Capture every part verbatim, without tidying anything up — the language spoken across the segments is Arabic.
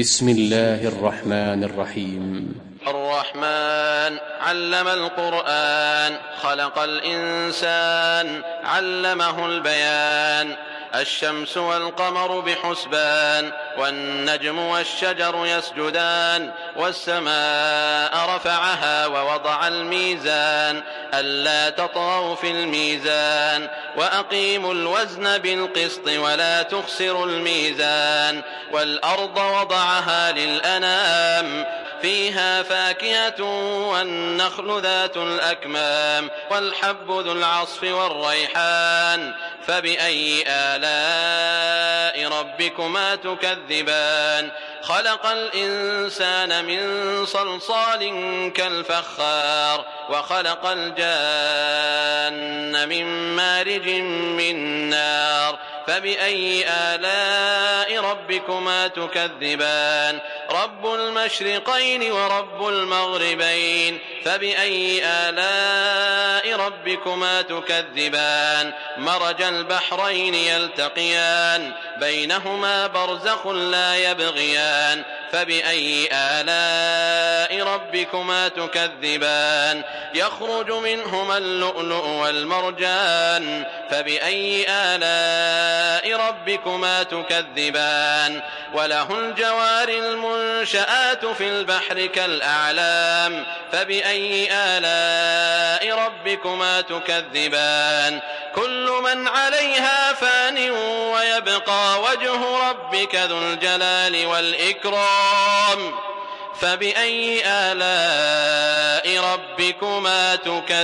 بسم الله الرحمن الرحيم. الرحمن علم القرآن، خلق الإنسان، علمه البيان. الشمس والقمر بحسبان، والنجم والشجر يسجدان. والسماء رفعها ووضع الميزان، ألا تطغوا في الميزان. وأقيموا الوزن بالقسط ولا تخسروا الميزان. والأرض وضعها للأنام، فيها فاكهة والنخل ذات الأكمام، والحب ذو العصف والريحان. فبأي آلاء ربكما تكذبان؟ خلق الإنسان من صلصال كالفخار، وخلق الجان من مارج من نار. فبأي آلاء ربكما تكذبان؟ رب المشرقين ورب المغربين. فبأي آلاء ربكما تكذبان؟ مرج البحرين يلتقيان، بينهما برزخ لا يبغيان. فبأي آلاء ربكما تكذبان؟ يخرج منهما اللؤلؤ والمرجان. فبأي آلاء ربكما تكذبان؟ وله الجوار المنشآت في البحر كالأعلام. فبأي آلاء ربكما تكذبان؟ كل من عليها فان، ويبقى وجه ربك ذو الجلال والإكرام. فبأي آلاء ربكما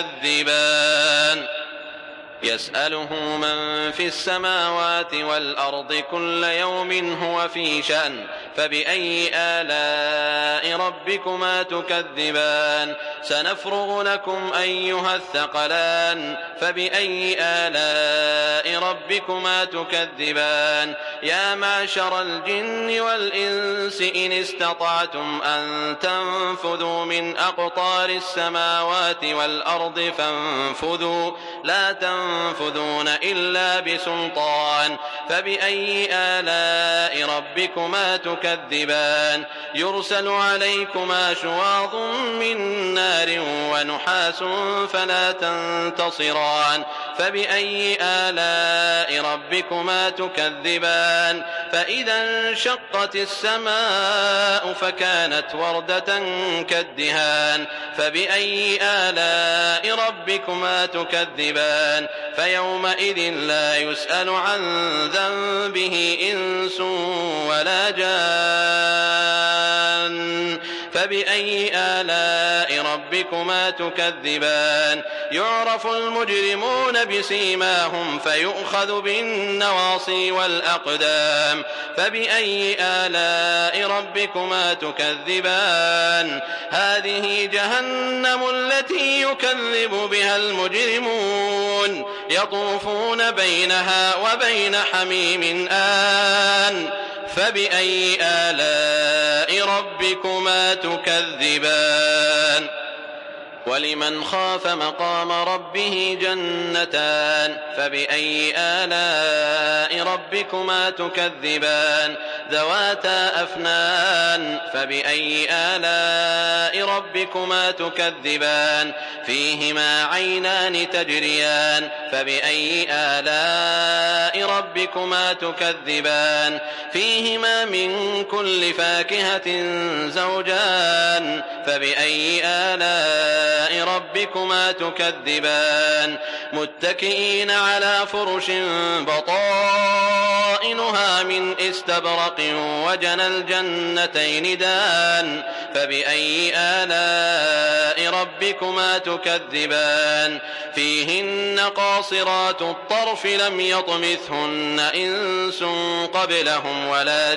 تكذبان؟ يسأله من في السماوات والأرض كل يوم هو في شأن. فبأي آلاء ربكما تكذبان؟ سنفرغ لكم أيها الثقلان. فبأي آلاء ربكما تكذبان؟ يا معشر الجن والإنس إن استطعتم أن تنفذوا من أقطار السماوات والأرض فانفذوا، لا تنفذون إلا بسلطان. فبأي آلاء ربكما تكذبان؟ يرسل عليكما شواظ من نار ونحاس فلا تنتصران. فبأي آلاء ربكما تكذبان؟ فإذا انشقت السماء فكانت وردة كالدهان. فبأي آلاء ربكما تكذبان؟ فيومئذ لا يسأل عن ذنبه إنس ولا جان. فبأي آلاء ربكما تكذبان؟ يعرف المجرمون بسيماهم فيؤخذ بالنواصي والأقدام. فبأي آلاء ربكما تكذبان؟ هذه جهنم التي يكذب بها المجرمون، يطوفون بينها وبين حميم آن. فبأي آلاء ربكما تكذبان؟ ولمن خاف مقام ربه جنتان. فبأي آلاء ربكما تكذبان؟ ذواتا أفنان. فبأي آلاء ربكما تكذبان؟ فيهما عينان تجريان. فبأي آلاء ربكما تكذبان؟ فيهما من كل فاكهة زوجان. فبأي آلاء ربكما تكذبان؟ متكئين على فرش بطائنها من استبرق وجنى الجنتين دان. فبأي آلاء ربكما تكذبان؟ فيهن قاصرات الطرف لم يطمثهن إنس قبلهم ولا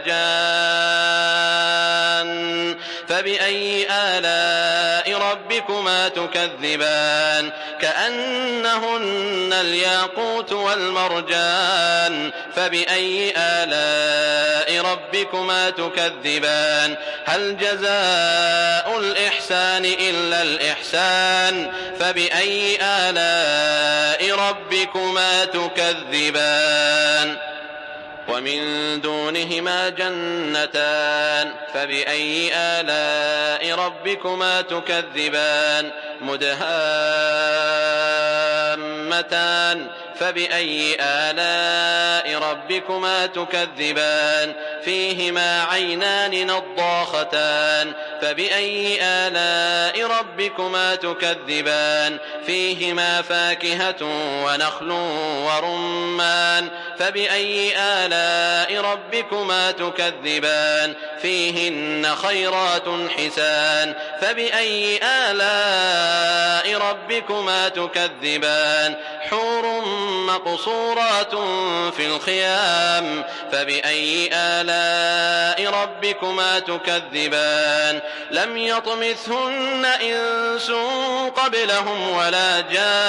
جان. فبأي آلاء ربكما تكذبان؟ كأنهن الياقوت والمرجان. فبأي آلاء ربكما تكذبان؟ هل جزاء الإحسان إلا الإحسان؟ فبأي آلاء ربكما تكذبان؟ ومن دونهما جنتان فبأي آلاء ربكما تكذبان مدهامتان فبأي آلاء ربكما تكذبان فيهما عينان نضاختان فبأي آلاء ربكما تكذبان فيهما فاكهة ونخل ورمان فبأي آلاء ربكما تكذبان فيهن خيرات حسان فبأي آلاء ربكما تكذبان حور مقصورات في الخيام فبأي آلاء ربكما تكذبان لم يطمثهن إنس قبلهم ولا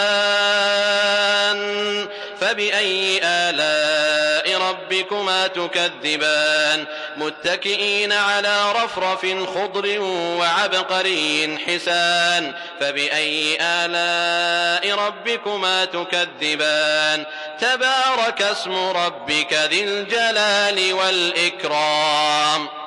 جان فبأي آلاء ربكما تكذبان متكئين على رفرف خضر وعبقري حسان فبأي آلاء ربكما تكذبان تبارك اسم ربك ذي الجلال والإكرام.